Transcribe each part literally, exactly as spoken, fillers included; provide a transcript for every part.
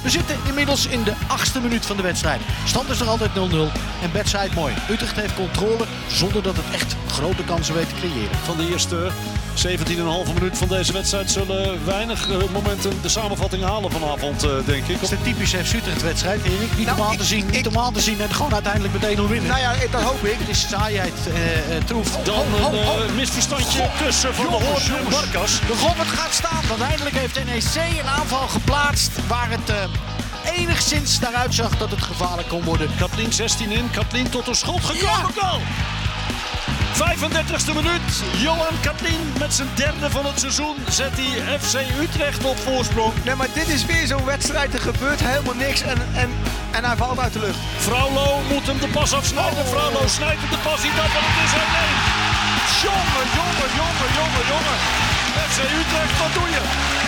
We zitten inmiddels in de achtste minuut van de wedstrijd. Stand is nog altijd nul nul en Bert zei het mooi. Utrecht heeft controle zonder dat het echt grote kansen weet te creëren. Van de eerste zeventien komma vijf minuut van deze wedstrijd zullen weinig uh, momenten de samenvatting halen vanavond, uh, denk ik. Het is de typische F C Utrecht-wedstrijd, Erik. Niet Nou, om aan ik- te zien, ik- niet om aan te zien en gewoon uiteindelijk met één nul winnen. Nou ja, dat hoop ik. Het is saaiheid, uh, uh, troef. Dan Ho, ho, een ho. uh, misverstandje God, tussen Van der jongens, Hoorn en jongens. Barkas. De Gobbert gaat staan, want eindelijk heeft N E C een aanval geplaatst waar het uh, enigszins naar uitzag dat het gevaarlijk kon worden. Katlien zestien in, Katlien tot een schot gekomen. Ja. Goal! vijfendertigste minuut. Johan Katlien met zijn derde van het seizoen zet hij F C Utrecht op voorsprong. Nee, maar dit is weer zo'n wedstrijd. Er gebeurt helemaal niks en, en, en hij valt uit de lucht. Fraulo moet hem de pas afsnijden. Oh. Fraulo snijdt hem de pas niet af en het is één één. Jongen, jongen, jongen, jongen, jongen. F C Utrecht, wat doe je?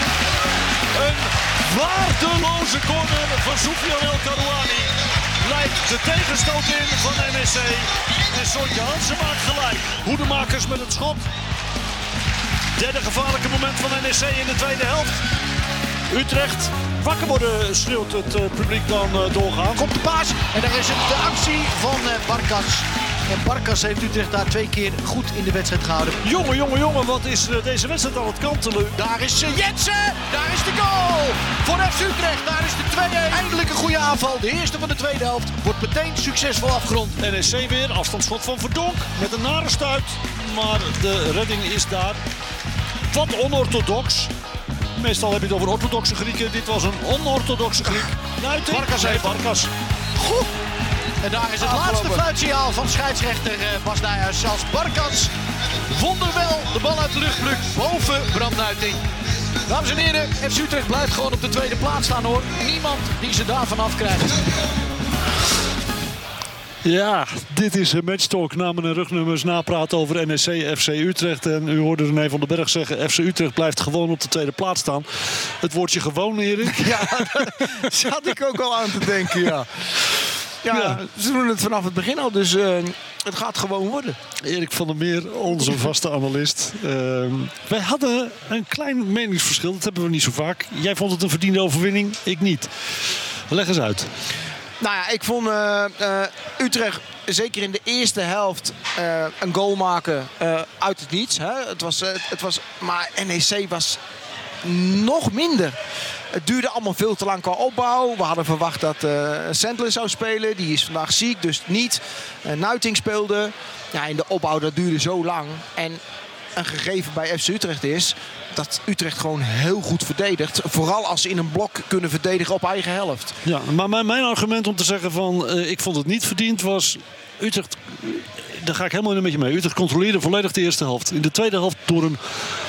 Een waardeloze corner van Soufiane El Karouani leidt de tegenstoot in van N E C. En Sontje Hansen maakt gelijk. Hoedemakers met het schot. Derde gevaarlijke moment van N E C in de tweede helft. Utrecht wakker worden, schreeuwt het uh, publiek dan uh, doorgaan. Komt de paas en daar is het de actie van uh, Barkas. En Barkas heeft Utrecht daar twee keer goed in de wedstrijd gehouden. Jongen, jongen, jongen, wat is uh, deze wedstrijd aan het kantelen? Daar is uh, Jensen, daar is de goal voor F C Utrecht. Daar is de twee één. Eindelijk een goede aanval. De eerste van de tweede helft wordt meteen succesvol afgerond. N E C weer, afstandsschot van Verdonk met een nare stuit. Maar de redding is daar wat onorthodox. Meestal heb je het over orthodoxe Grieken. Dit was een onorthodoxe Griek. Nuiting. Barkas Nee, heeft hem. Barkas. Goed. En daar is het Afgelopen. laatste fluitsignaal van scheidsrechter uh, Bas Nijhuis. Als Barkas wonderwel de bal uit de lucht plukt boven Bram Nuiting. Dames en heren, F C Utrecht blijft gewoon op de tweede plaats staan hoor. Niemand die ze daarvan afkrijgt. Ja, dit is een matchtalk. Namen en rugnummers napraten over N E C, F C Utrecht. En u hoorde René van den Berg zeggen, F C Utrecht blijft gewoon op de tweede plaats staan. Het woordje gewoon, Erik. Ja, daar zat ik ook al aan te denken, ja. Ja, Ja. ze doen het vanaf het begin al, dus uh, het gaat gewoon worden. Erik van der Meer, onze vaste analist. Uh, wij hadden een klein meningsverschil, dat hebben we niet zo vaak. Jij vond het een verdiende overwinning, ik niet. Leg eens uit. Nou ja, ik vond uh, uh, Utrecht zeker in de eerste helft uh, een goal maken uh, uit het niets. Hè. Het was, uh, het was, maar N E C was nog minder. Het duurde allemaal veel te lang qua opbouw. We hadden verwacht dat uh, Sandler zou spelen. Die is vandaag ziek, dus niet. Uh, Nuiting speelde. Ja, in de opbouw dat duurde zo lang. En een gegeven bij F C Utrecht is dat Utrecht gewoon heel goed verdedigt. Vooral als ze in een blok kunnen verdedigen op eigen helft. Ja, maar mijn, mijn argument om te zeggen van uh, ik vond het niet verdiend was Utrecht. Daar ga ik helemaal met je mee. Utrecht controleerde volledig de eerste helft. In de tweede helft door een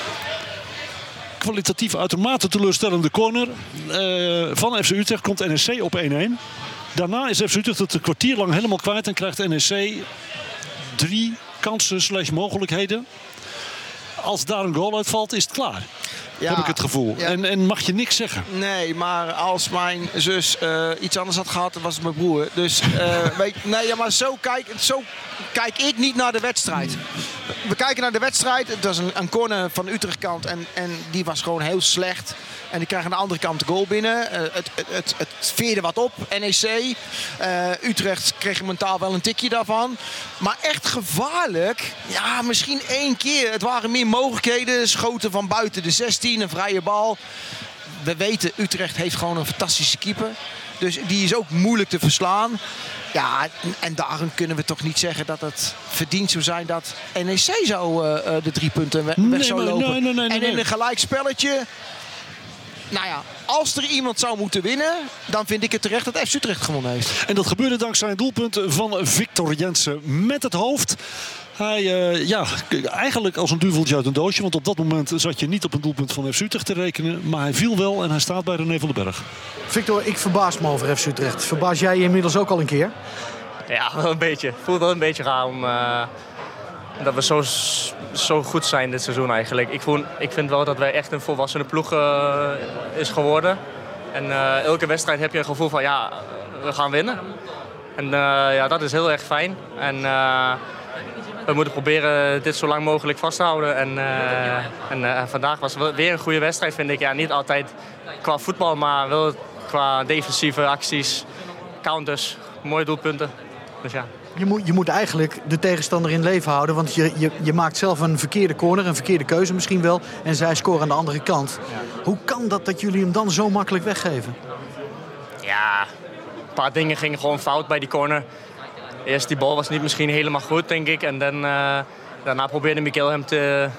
kwalitatief uitermate teleurstellende corner uh, van F C Utrecht komt N E C op één één. Daarna is F C Utrecht het een kwartier lang helemaal kwijt en krijgt N E C drie kansen slash mogelijkheden. Als daar een goal uitvalt, is het klaar. Ja, heb ik het gevoel. ja. En, en mag je niks zeggen. Nee, maar als mijn zus uh, iets anders had gehad, dan was het mijn broer. Dus uh, weet, nee, ja, maar zo kijk, zo kijk ik niet naar de wedstrijd. We kijken naar de wedstrijd. Het was een, een corner van de Utrecht-kant en, en die was gewoon heel slecht. En die krijgen aan de andere kant de goal binnen. Uh, het, het, het, het veerde wat op, N E C. Uh, Utrecht kreeg mentaal wel een tikje daarvan. Maar echt gevaarlijk, ja, misschien één keer. Het waren meer mogelijkheden. Schoten van buiten de zestien, een vrije bal. We weten, Utrecht heeft gewoon een fantastische keeper. Dus die is ook moeilijk te verslaan. Ja, en daarom kunnen we toch niet zeggen dat het verdiend zou zijn dat N E C zou uh, de drie punten weg Nee, zou maar- lopen. nee, nee, nee, en nee. in een gelijkspelletje. Nou ja, als er iemand zou moeten winnen, dan vind ik het terecht dat F C Utrecht gewonnen heeft. En dat gebeurde dankzij een doelpunt van Victor Jensen met het hoofd. Hij, uh, ja, eigenlijk als een duveltje uit een doosje. Want op dat moment zat je niet op een doelpunt van F C Utrecht te rekenen. Maar hij viel wel en hij staat bij René van den Berg. Victor, ik verbaas me over F C Utrecht. Verbaas jij je inmiddels ook al een keer? Ja, wel een beetje. Het voelt wel een beetje raar om, uh, dat we zo, zo goed zijn dit seizoen eigenlijk. Ik, voel, ik vind wel dat wij echt een volwassene ploeg uh, is geworden. En uh, elke wedstrijd heb je een gevoel van ja, we gaan winnen. En uh, ja, dat is heel erg fijn. En uh, we moeten proberen dit zo lang mogelijk vast te houden. En, uh, en uh, vandaag was weer een goede wedstrijd, vind ik. Ja, niet altijd qua voetbal, maar wel qua defensieve acties, counters, mooie doelpunten. Dus ja. Je moet, je moet eigenlijk de tegenstander in leven houden. Want je, je, je maakt zelf een verkeerde corner, een verkeerde keuze misschien wel. En zij scoren aan de andere kant. Ja. Hoe kan dat dat jullie hem dan zo makkelijk weggeven? Ja, een paar dingen gingen gewoon fout bij die corner. Eerst die bal was niet misschien helemaal goed, denk ik. En dan, uh, daarna probeerde Mikel hem te,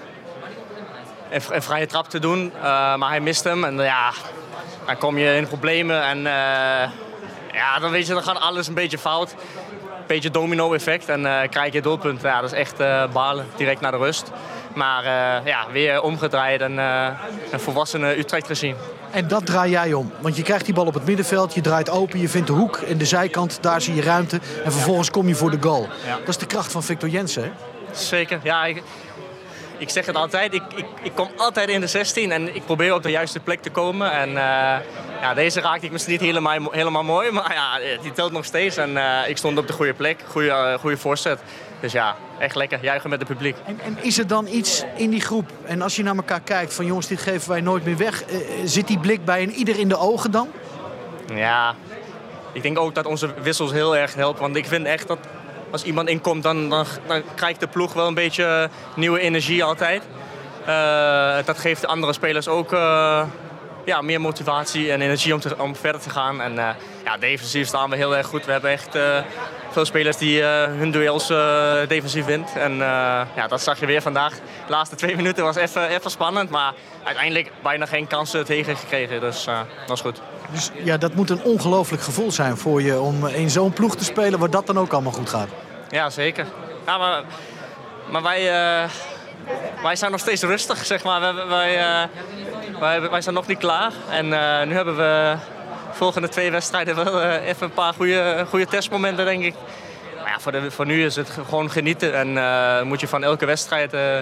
een, een vrije trap te doen. Uh, maar hij miste hem. En uh, ja, dan kom je in problemen. En uh, ja, dan weet je, dan gaat alles een beetje fout. Een beetje domino-effect en uh, krijg je doelpunt. Ja, dat is echt uh, balen, direct naar de rust. Maar uh, ja, weer omgedraaid en uh, een volwassene Utrecht gezien. En dat draai jij om. Want je krijgt die bal op het middenveld, je draait open, je vindt de hoek en de zijkant, daar zie je ruimte. En vervolgens kom je voor de goal. Ja. Dat is de kracht van Victor Jensen, hè? Zeker, ja. Ik, ik zeg het altijd, ik, ik, ik kom altijd in de zestien en ik probeer op de juiste plek te komen. En uh, ja, deze raakte ik misschien niet helemaal, helemaal mooi, maar ja, die telt nog steeds. En uh, ik stond op de goede plek, goede, uh, goede voorzet. Dus ja, echt lekker, juichen met het publiek. En, en is er dan iets in die groep, en als je naar elkaar kijkt, van jongens, dit geven wij nooit meer weg. Uh, zit die blik bij een ieder in de ogen dan? Ja, ik denk ook dat onze wissels heel erg helpen. Want ik vind echt dat als iemand inkomt, dan, dan, dan krijgt de ploeg wel een beetje nieuwe energie altijd. Uh, dat geeft de andere spelers ook uh, ja, meer motivatie en energie om, te, om verder te gaan. En uh, ja, defensief staan we heel erg goed. We hebben echt uh, veel spelers die uh, hun duels uh, defensief winnen. En uh, ja, dat zag je weer vandaag. De laatste twee minuten was even, even spannend, maar uiteindelijk bijna geen kansen tegen gekregen. Dus uh, dat was goed. Dus ja, dat moet een ongelooflijk gevoel zijn voor je om in zo'n ploeg te spelen waar dat dan ook allemaal goed gaat. Ja, zeker. Ja, maar, maar wij, uh, wij zijn nog steeds rustig, zeg maar. Wij, wij, uh, wij, wij zijn nog niet klaar. En uh, nu hebben we volgende twee wedstrijden wel uh, even een paar goede, goede testmomenten, denk ik. Maar ja, voor, de, voor nu is het gewoon genieten. En uh, moet je van elke wedstrijd uh,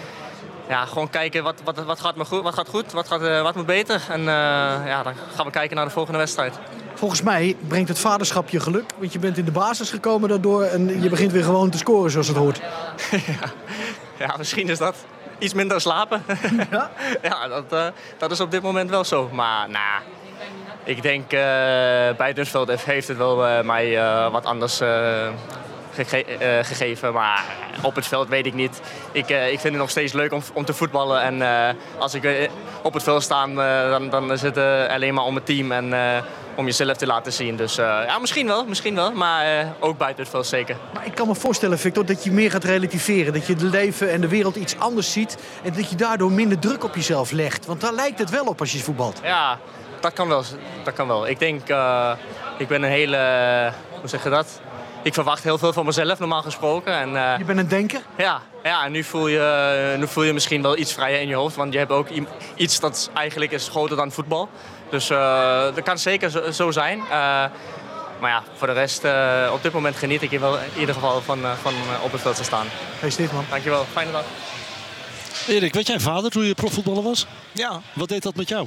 ja, gewoon kijken wat, wat, wat, gaat me goed, wat gaat goed, wat, gaat, uh, wat moet beter. En uh, ja, dan gaan we kijken naar de volgende wedstrijd. Volgens mij brengt het vaderschap je geluk. Want je bent in de basis gekomen daardoor en je begint weer gewoon te scoren zoals het hoort. ja. ja, misschien is dat iets minder slapen. Ja, ja dat, uh, dat is op dit moment wel zo. Maar nou, ik denk uh, bij Dunsveld heeft het wel uh, mij uh, wat anders uh, gege- uh, gegeven. Maar op het veld weet ik niet. Ik, uh, ik vind het nog steeds leuk om, om te voetballen. En uh, als ik uh, op het veld sta, uh, dan, dan is het uh, alleen maar om het team en uh, om jezelf te laten zien. Dus uh, ja, misschien wel, misschien wel. Maar uh, ook buiten het veld zeker. Maar ik kan me voorstellen, Victor, dat je meer gaat relativeren. Dat je het leven en de wereld iets anders ziet. En dat je daardoor minder druk op jezelf legt. Want daar lijkt het wel op als je voetbalt. Ja, dat kan wel. Dat kan wel. Ik denk, uh, ik ben een hele, uh, hoe zeg je dat? Ik verwacht heel veel van mezelf, normaal gesproken. En, uh, je bent een denker? Ja, ja en nu voel, je, nu voel je misschien wel iets vrijer in je hoofd. Want je hebt ook iets dat eigenlijk is groter dan voetbal. Dus uh, dat kan zeker zo, zo zijn. Uh, maar ja, voor de rest, uh, op dit moment geniet ik in, wel, in ieder geval van, uh, van uh, op het veld te staan. Hey Steefman. Dankjewel, fijne dag. Erik, weet jij vader toen je profvoetballer was? Ja. Wat deed dat met jou?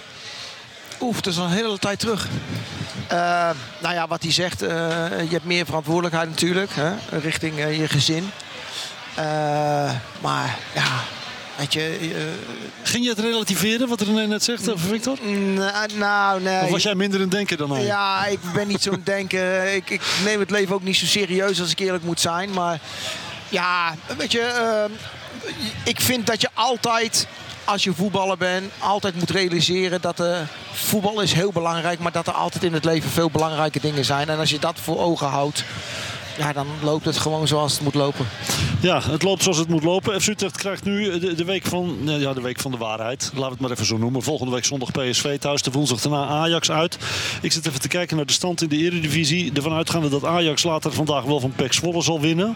Oef, dat is al een hele tijd terug. Uh, nou ja, wat hij zegt, uh, je hebt meer verantwoordelijkheid natuurlijk, hè, richting uh, je gezin. Uh, maar ja, weet je... Uh, Ging je het relativeren, wat René net zegt, uh, Victor? Nou, nee. Of was jij minder een denker dan hij? Ja, ik ben niet zo'n denker. Ik, ik neem het leven ook niet zo serieus als ik eerlijk moet zijn. Maar ja, weet je, uh, ik vind dat je altijd... Als je voetballer bent, altijd moet realiseren dat uh, voetbal is heel belangrijk, maar dat er altijd in het leven veel belangrijke dingen zijn. En als je dat voor ogen houdt, ja, dan loopt het gewoon zoals het moet lopen. Ja, het loopt zoals het moet lopen. F C Utrecht krijgt nu de, de, week van, ja, de week van de waarheid. Laten we het maar even zo noemen. Volgende week zondag P S V thuis. De woensdag daarna Ajax uit. Ik zit even te kijken naar de stand in de Eredivisie. Ervan uitgaande dat Ajax later vandaag wel van P E C Zwolle zal winnen.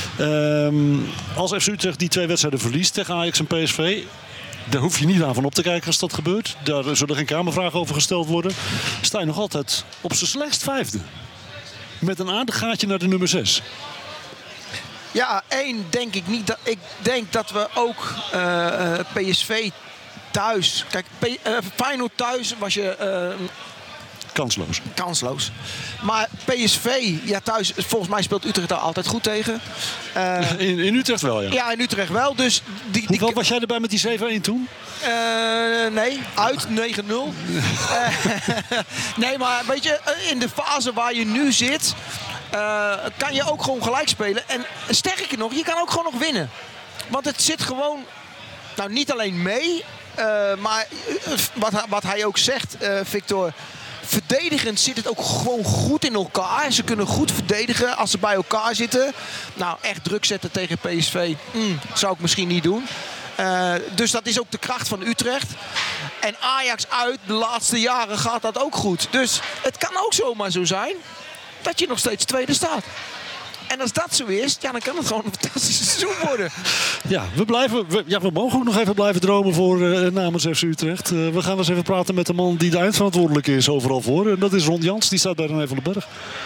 Um, als F C Utrecht die twee wedstrijden verliest tegen Ajax en P S V... Daar hoef je niet aan van op te kijken als dat gebeurt. Daar zullen geen kamervragen over gesteld worden. Sta je nog altijd op z'n slechtst vijfde. Met een aardig gaatje naar de nummer zes. Ja, één denk ik niet. Dat, ik denk dat we ook uh, P S V thuis... Kijk, P, uh, Feyenoord thuis was je... Uh, kansloos. Kansloos. Maar P S V, ja thuis, volgens mij speelt Utrecht daar altijd goed tegen. Uh, in, in Utrecht wel, ja. Ja, in Utrecht wel. Dus die, Hoeveel die, was jij erbij met die zeven-een toen? Uh, nee, uit negen nul. uh, nee, maar weet je, in de fase waar je nu zit, uh, kan je ook gewoon gelijk spelen. En sterker nog, je kan ook gewoon nog winnen. Want het zit gewoon, nou niet alleen mee, uh, maar uh, wat, wat hij ook zegt, uh, Victor, verdedigend zit het ook gewoon goed in elkaar. Ze kunnen goed verdedigen als ze bij elkaar zitten. Nou, echt druk zetten tegen P S V, mm, zou ik misschien niet doen. Uh, dus dat is ook de kracht van Utrecht. En Ajax uit de laatste jaren gaat dat ook goed. Dus het kan ook zomaar zo zijn dat je nog steeds tweede staat. En als dat zo is, ja, dan kan het gewoon een fantastisch seizoen worden. Ja, we, blijven, we, ja, we mogen ook nog even blijven dromen voor uh, namens F C Utrecht. Uh, we gaan eens even praten met de man die de eindverantwoordelijk is overal voor. En dat is Ron Jans, die staat bij René van den Berg.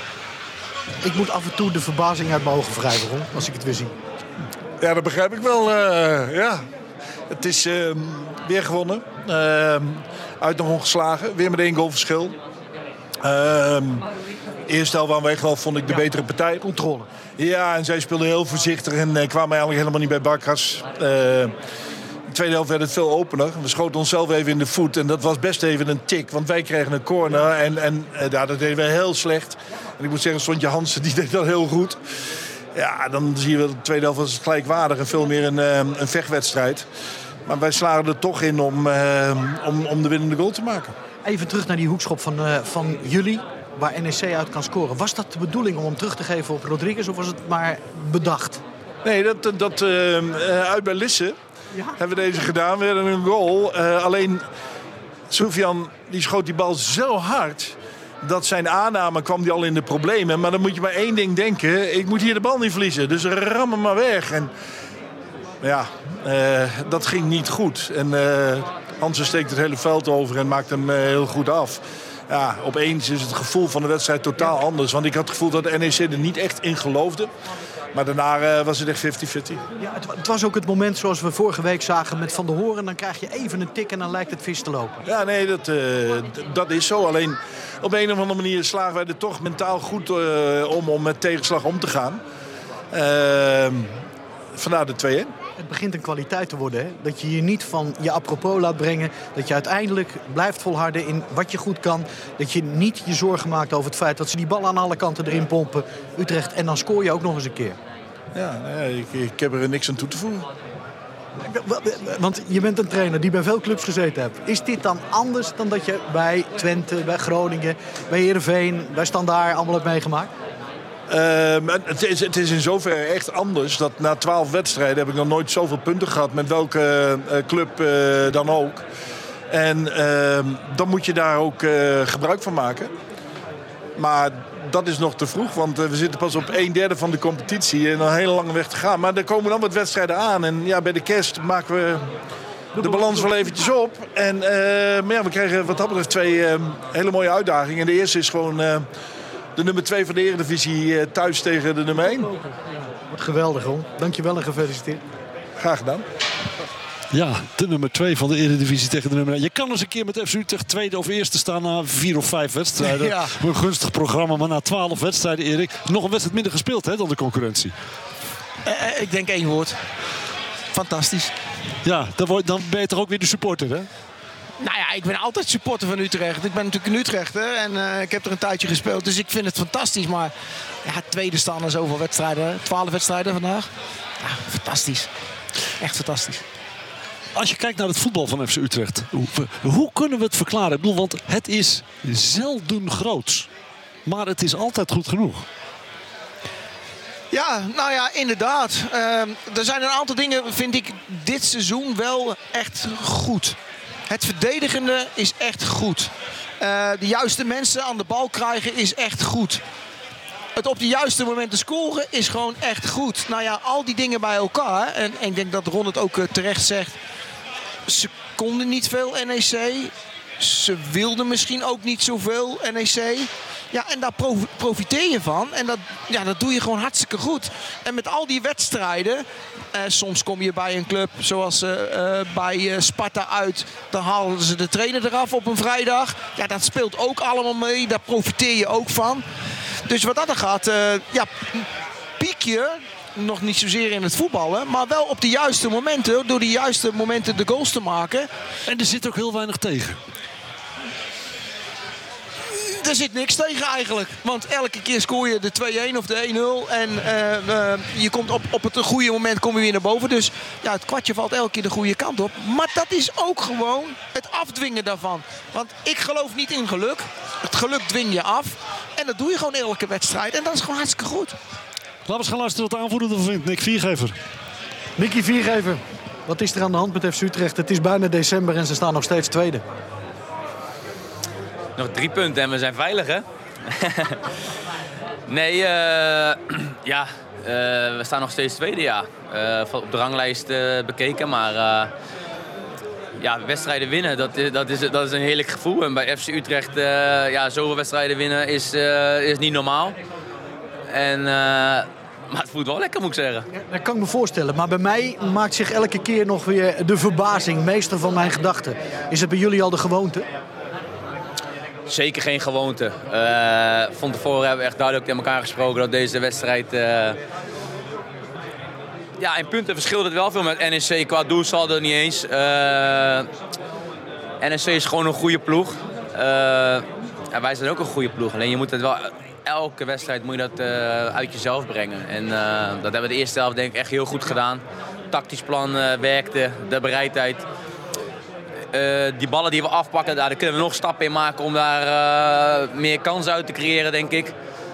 Ik moet af en toe de verbazing uit mijn ogen wrijven, Ron, als ik het weer zie. Ja, dat begrijp ik wel. Uh, ja. Het is uh, weer gewonnen. Uh, uit nog ongeslagen. Weer met één goal verschil. Uh, eerste helft waren we echt wel, vond ik, de ja, betere partij. Controle. Ja, en zij speelden heel voorzichtig en uh, kwamen eigenlijk helemaal niet bij Bakkers. Uh, de tweede helft werd het veel opener. We schoten onszelf even in de voet en dat was best even een tik. Want wij kregen een corner en, en uh, ja, dat deden we heel slecht. En ik moet zeggen, Sontje Hansen die deed dat heel goed. Ja, dan zie je wel, de tweede helft was het gelijkwaardig en veel meer een, uh, een vechtwedstrijd. Maar wij slagen er toch in om, uh, om, om de winnende goal te maken. Even terug naar die hoekschop van, uh, van jullie, waar N E C uit kan scoren. Was dat de bedoeling om hem terug te geven op Rodriguez of was het maar bedacht? Nee, dat, dat uh, uit bij Lisse ja? hebben we deze gedaan. We hadden een goal. Uh, alleen Soufiane die schoot die bal zo hard dat zijn aanname kwam die al in de problemen. Maar dan moet je maar één ding denken. Ik moet hier de bal niet verliezen. Dus ram hem maar weg. En ja, uh, dat ging niet goed. En uh, Hansen steekt het hele veld over en maakt hem uh, heel goed af. Ja, opeens is het gevoel van de wedstrijd totaal anders. Want ik had het gevoel dat de N E C er niet echt in geloofde. Maar daarna uh, was het echt vijftig vijftig. Ja, het, het was ook het moment zoals we vorige week zagen met Van der Hoorn. Dan krijg je even een tik en dan lijkt het vis te lopen. Ja, nee, dat, uh, d- dat is zo. Alleen op een of andere manier slagen wij er toch mentaal goed uh, om, om met tegenslag om te gaan. Uh, vandaar de twee-een. Het begint een kwaliteit te worden, hè? Dat je je niet van je apropos laat brengen. Dat je uiteindelijk blijft volharden in wat je goed kan. Dat je niet je zorgen maakt over het feit dat ze die bal aan alle kanten erin pompen. Utrecht, en dan scoor je ook nog eens een keer. Ja, nee, ik, ik heb er niks aan toe te voegen. Want je bent een trainer die bij veel clubs gezeten hebt. Is dit dan anders dan dat je bij Twente, bij Groningen, bij Heerenveen, bij Standaard allemaal hebt meegemaakt? Uh, het, is, het is in zoverre echt anders dat na twaalf wedstrijden heb ik nog nooit zoveel punten gehad met welke uh, club uh, dan ook. En uh, dan moet je daar ook uh, gebruik van maken. Maar dat is nog te vroeg, want uh, we zitten pas op een derde van de competitie en een hele lange weg te gaan. Maar er komen dan wat wedstrijden aan en ja, bij de kerst maken we de balans wel eventjes op. En, uh, maar ja, we krijgen wat dat betreft twee uh, hele mooie uitdagingen. En de eerste is gewoon Uh, de nummer twee van de Eredivisie thuis tegen de nummer één. Wat geweldig, hoor. Dankjewel en gefeliciteerd. Graag gedaan. Ja, de nummer twee van de Eredivisie tegen de nummer één. Je kan eens een keer met F C Utrecht tweede of eerste staan na vier of vijf wedstrijden. Ja. Een gunstig programma, maar na twaalf wedstrijden, Erik, nog een wedstrijd minder gespeeld, hè, dan de concurrentie. Uh, ik denk één woord. Fantastisch. Ja, dan, word, dan ben je toch ook weer de supporter, hè? Nou ja, ik ben altijd supporter van Utrecht. Ik ben natuurlijk een Utrechter en uh, ik heb er een tijdje gespeeld. Dus ik vind het fantastisch. Maar ja, tweede staan er zoveel wedstrijden. Twaalf wedstrijden vandaag. Ja, fantastisch. Echt fantastisch. Als je kijkt naar het voetbal van F C Utrecht. Hoe, hoe kunnen we het verklaren? Ik bedoel, want het is zelden groots. Maar het is altijd goed genoeg. Ja, nou ja, inderdaad. Uh, er zijn een aantal dingen, vind ik, dit seizoen wel echt goed. Het verdedigende is echt goed. Uh, de juiste mensen aan de bal krijgen is echt goed. Het op de juiste momenten scoren is gewoon echt goed. Nou ja, al die dingen bij elkaar. En, en ik denk dat Ron het ook uh, terecht zegt. Ze konden niet veel N E C. Ze wilden misschien ook niet zoveel N E C. Ja, en daar profiteer je van. En dat, ja, dat doe je gewoon hartstikke goed. En met al die wedstrijden... Eh, soms kom je bij een club zoals uh, uh, bij uh, Sparta uit. Dan halen ze de trainer eraf op een vrijdag. Ja, dat speelt ook allemaal mee. Daar profiteer je ook van. Dus wat dat er gaat... Uh, ja, piek je... Nog niet zozeer in het voetballen, maar wel op de juiste momenten. Door de juiste momenten de goals te maken. En er zit ook heel weinig tegen. Er zit niks tegen eigenlijk. Want elke keer scoor je de twee-een of de één-nul. En uh, uh, je komt op, op het goede moment kom je weer naar boven. Dus ja, het kwartje valt elke keer de goede kant op. Maar dat is ook gewoon het afdwingen daarvan. Want ik geloof niet in geluk. Het geluk dwing je af. En dat doe je gewoon elke wedstrijd. En dat is gewoon hartstikke goed. Laten we eens gaan luisteren wat de aanvoerder ervan vindt. Nick Viergever. Nicky Viergever, wat is er aan de hand met F C Utrecht? Het is bijna december en ze staan nog steeds tweede. Nog drie punten en we zijn veilig, hè? nee, uh, ja, uh, we staan nog steeds tweede, ja. Uh, op de ranglijst uh, bekeken, maar uh, ja, wedstrijden winnen, dat is, dat, is, dat is een heerlijk gevoel. En bij F C Utrecht, uh, ja, zoveel wedstrijden winnen is, uh, is niet normaal. En, uh, maar het voelt wel lekker, moet ik zeggen. Ja, dat kan ik me voorstellen. Maar bij mij maakt zich elke keer nog weer de verbazing meester van mijn gedachten. Is het bij jullie al de gewoonte? Zeker geen gewoonte. Uh, van tevoren hebben we echt duidelijk tegen elkaar gesproken dat deze wedstrijd... Uh, ja, in punten verschilt het wel veel met N E C. Qua doelsaldo niet eens. Uh, N E C is gewoon een goede ploeg. Uh, ja, wij zijn ook een goede ploeg. Alleen je moet het wel... Elke wedstrijd moet je dat uh, uit jezelf brengen. En uh, dat hebben we de eerste helft denk ik echt heel goed gedaan. Tactisch plan uh, werkte, de bereidheid. Uh, die ballen die we afpakken, daar kunnen we nog stappen in maken om daar uh, meer kans uit te creëren, denk ik.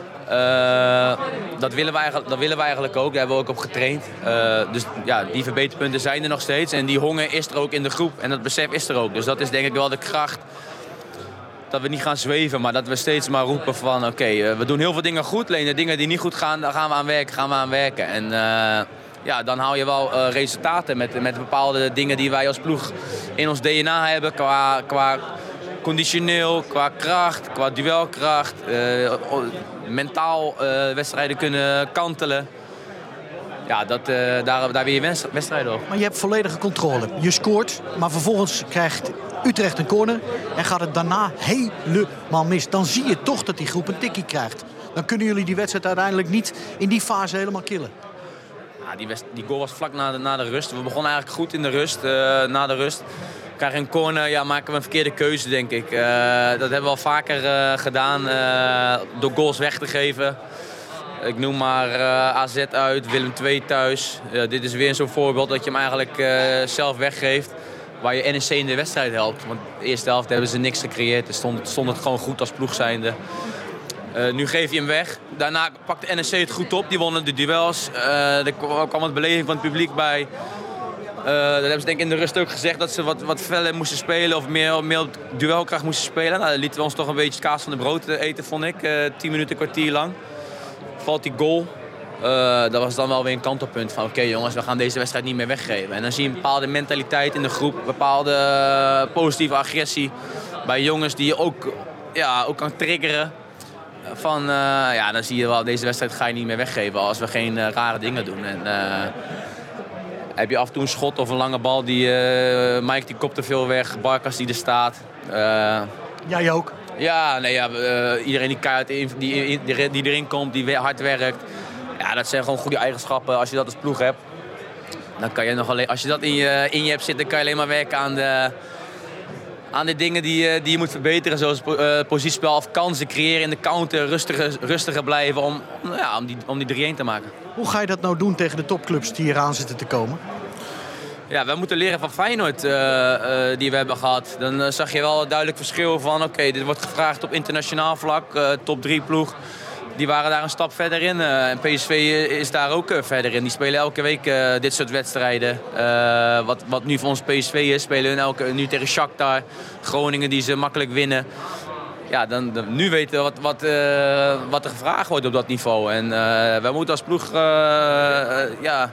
Uh, dat, willen we eigenlijk, dat willen we eigenlijk ook, daar hebben we ook op getraind. Uh, dus ja, die verbeterpunten zijn er nog steeds. En die honger is er ook in de groep en dat besef is er ook. Dus dat is denk ik wel de kracht. Dat we niet gaan zweven, maar dat we steeds maar roepen van oké, okay, uh, we doen heel veel dingen goed. Alleen de dingen die niet goed gaan, daar gaan we aan werken, gaan we aan werken. En uh, ja, dan haal je wel uh, resultaten met, met bepaalde dingen die wij als ploeg in ons D N A hebben. Qua, qua conditioneel, qua kracht, qua duelkracht. Uh, mentaal uh, wedstrijden kunnen kantelen. Ja, dat, uh, daar, daar weer je wedstrijden op. Maar je hebt volledige controle. Je scoort, maar vervolgens krijgt Utrecht een corner en gaat het daarna helemaal mis. Dan zie je toch dat die groep een tikkie krijgt. Dan kunnen jullie die wedstrijd uiteindelijk niet in die fase helemaal killen. Ja, die, west, die goal was vlak na de, na de rust. We begonnen eigenlijk goed in de rust. Uh, na de rust krijgen een corner, ja, maken we een verkeerde keuze, denk ik. Uh, dat hebben we al vaker uh, gedaan uh, door goals weg te geven. Ik noem maar uh, A Z uit, Willem twee thuis. Uh, dit is weer zo'n voorbeeld dat je hem eigenlijk uh, zelf weggeeft. Waar je N E C in de wedstrijd helpt. Want de eerste helft hebben ze niks gecreëerd. Er stond, stond het gewoon goed als ploeg zijnde. Uh, nu geef je hem weg. Daarna pakte N E C het goed op. Die wonnen de duels. Uh, er kwam wat beleving van het publiek bij. Uh, dat hebben ze denk ik in de rust ook gezegd. Dat ze wat, wat feller moesten spelen. Of meer, meer op duelkracht moesten spelen. Nou, dat lieten we ons toch een beetje kaas van de brood eten, vond ik. Uh, tien minuten, kwartier lang. Valt die goal. Uh, dat was dan wel weer een kantelpunt van oké okay, jongens, we gaan deze wedstrijd niet meer weggeven. En dan zie je een bepaalde mentaliteit in de groep, een bepaalde uh, positieve agressie bij jongens die je ook, ja, ook kan triggeren. Van, uh, ja, dan zie je wel, deze wedstrijd ga je niet meer weggeven als we geen uh, rare dingen doen. En, uh, heb je af en toe een schot of een lange bal, die, uh, Mike die kopt er veel weg, Barkas die er staat. Uh, Jij ook? Ja, nee, ja uh, iedereen die, kaart, die, die, die, die erin komt, die hard werkt. Ja, dat zijn gewoon goede eigenschappen. Als je dat als ploeg hebt, dan kan je nog alleen. Als je dat in je, in je hebt zitten, kan je alleen maar werken aan de, aan de dingen die, die je moet verbeteren. Zoals uh, positiespel of kansen creëren in de counter, rustiger, rustiger blijven om, ja, om die, om die drie-een te maken. Hoe ga je dat nou doen tegen de topclubs die hier aan zitten te komen? Ja, we moeten leren van Feyenoord uh, uh, die we hebben gehad. Dan uh, zag je wel een duidelijk verschil van oké, okay, dit wordt gevraagd op internationaal vlak, uh, top drie ploeg. Die waren daar een stap verder in. Uh, en P S V is daar ook uh, verder in. Die spelen elke week uh, dit soort wedstrijden. Uh, wat, wat nu voor ons P S V is, spelen hun elke, nu tegen Shakhtar. Groningen die ze makkelijk winnen. Ja, dan, dan, nu weten we wat, wat, uh, wat er gevraagd wordt op dat niveau. En uh, wij moeten als ploeg uh, uh, ja,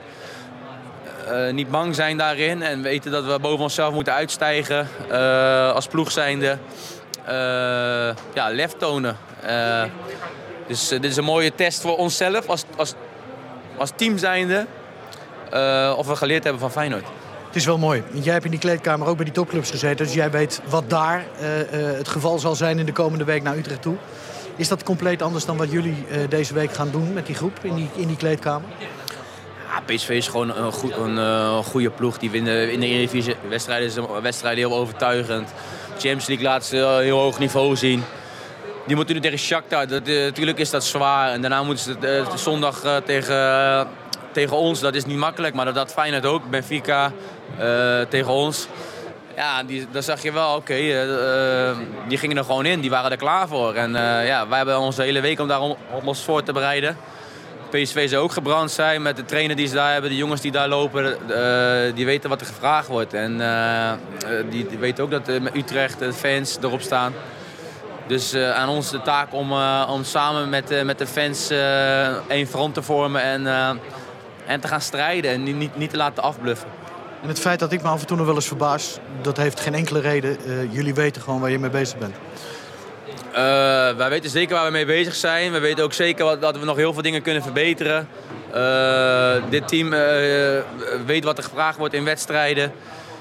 uh, niet bang zijn daarin. En weten dat we boven onszelf moeten uitstijgen uh, als ploeg zijnde. uh, ja, lef tonen. Uh, dus uh, dit is een mooie test voor onszelf als, als, als team zijnde. Uh, of we geleerd hebben van Feyenoord. Het is wel mooi. Jij hebt in die kleedkamer ook bij die topclubs gezeten. Dus jij weet wat daar uh, uh, het geval zal zijn in de komende week naar Utrecht toe. Is dat compleet anders dan wat jullie uh, deze week gaan doen met die groep in die, in die kleedkamer? Ja, P S V is gewoon een, goed, een uh, goede ploeg. Die winnen in de Eredivisie wedstrijden, is een wedstrijd heel overtuigend. Champions League laat ze uh, heel hoog niveau zien. Die moeten nu tegen Shakhtar. Dat, uh, natuurlijk is dat zwaar. En daarna moeten ze uh, zondag uh, tegen, uh, tegen ons. Dat is niet makkelijk, maar dat, dat Feyenoord ook. Benfica uh, tegen ons. Ja, die, dan zag je wel, oké, okay, uh, die gingen er gewoon in. Die waren er klaar voor. En uh, ja, wij hebben onze hele week om daar om, om ons voor te bereiden. P S V zou ook gebrand zijn met de trainer die ze daar hebben. De jongens die daar lopen, uh, die weten wat er gevraagd wordt. En uh, die, die weten ook dat uh, met Utrecht de fans erop staan. Dus uh, aan ons de taak om, uh, om samen met, uh, met de fans uh, één front te vormen en, uh, en te gaan strijden. En niet, niet te laten afbluffen. En het feit dat ik me af en toe nog wel eens verbaas, dat heeft geen enkele reden. Uh, jullie weten gewoon waar je mee bezig bent. Uh, wij weten zeker waar we mee bezig zijn. We weten ook zeker wat, dat we nog heel veel dingen kunnen verbeteren. Uh, dit team uh, weet wat er gevraagd wordt in wedstrijden.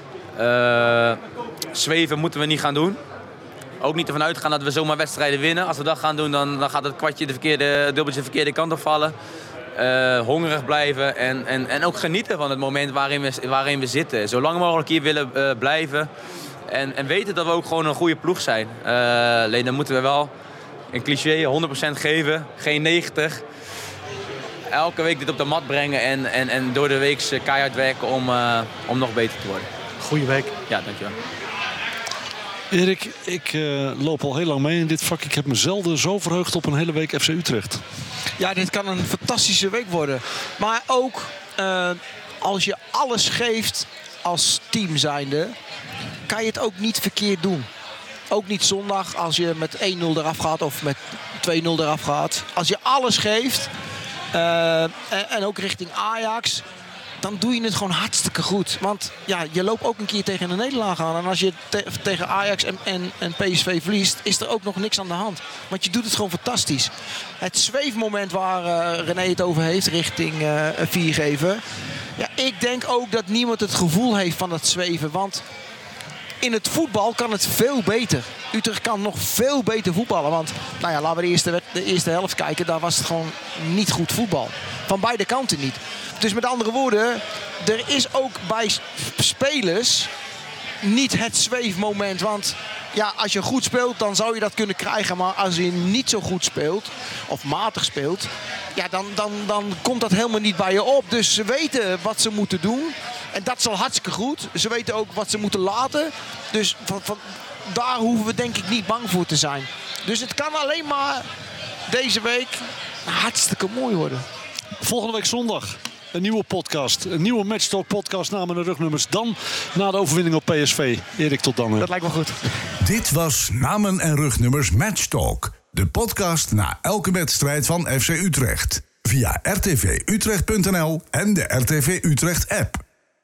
Uh, zweven moeten we niet gaan doen. Ook niet ervan uitgaan dat we zomaar wedstrijden winnen. Als we dat gaan doen, dan, dan gaat het kwartje de verkeerde, dubbeltje de verkeerde kant op vallen. Uh, hongerig blijven en, en, en ook genieten van het moment waarin we, waarin we zitten. Zo lang mogelijk hier willen uh, blijven. En, en weten dat we ook gewoon een goede ploeg zijn. Uh, alleen dan moeten we wel een cliché honderd procent geven, geen negentig. Elke week dit op de mat brengen en, en, en door de week keihard werken om, uh, om nog beter te worden. Goeie week. Ja, dankjewel. Erik, ik uh, loop al heel lang mee in dit vak. Ik heb me zelden zo verheugd op een hele week F C Utrecht. Ja, dit kan een fantastische week worden. Maar ook uh, als je alles geeft als team zijnde, kan je het ook niet verkeerd doen. Ook niet zondag als je met één nul eraf gaat of met twee nul eraf gaat. Als je alles geeft uh, en, en ook richting Ajax, dan doe je het gewoon hartstikke goed. Want ja, je loopt ook een keer tegen een nederlaag aan. En als je te- tegen Ajax en, en, en P S V verliest, is er ook nog niks aan de hand. Want je doet het gewoon fantastisch. Het zweefmoment waar uh, René het over heeft richting uh, viergever. Ja, ik denk ook dat niemand het gevoel heeft van dat zweven. Want in het voetbal kan het veel beter. Utrecht kan nog veel beter voetballen. Want nou ja, laten we de eerste, de eerste helft kijken. Daar was het gewoon niet goed voetbal. Van beide kanten niet. Dus met andere woorden, er is ook bij spelers niet het zweefmoment. Want ja, als je goed speelt, dan zou je dat kunnen krijgen. Maar als je niet zo goed speelt, of matig speelt, ja, dan, dan, dan komt dat helemaal niet bij je op. Dus ze weten wat ze moeten doen. En dat is al hartstikke goed. Ze weten ook wat ze moeten laten. Dus van, van, daar hoeven we denk ik niet bang voor te zijn. Dus het kan alleen maar deze week hartstikke mooi worden. Volgende week zondag een nieuwe podcast. Een nieuwe Matchtalk podcast namen de rugnummers. Dan na de overwinning op P S V. Erik, tot dan. Dat lijkt me goed. Dit was Namen en Rugnummers Matchtalk. De podcast na elke wedstrijd van F C Utrecht. Via r t v utrecht punt n l en de R T V Utrecht app.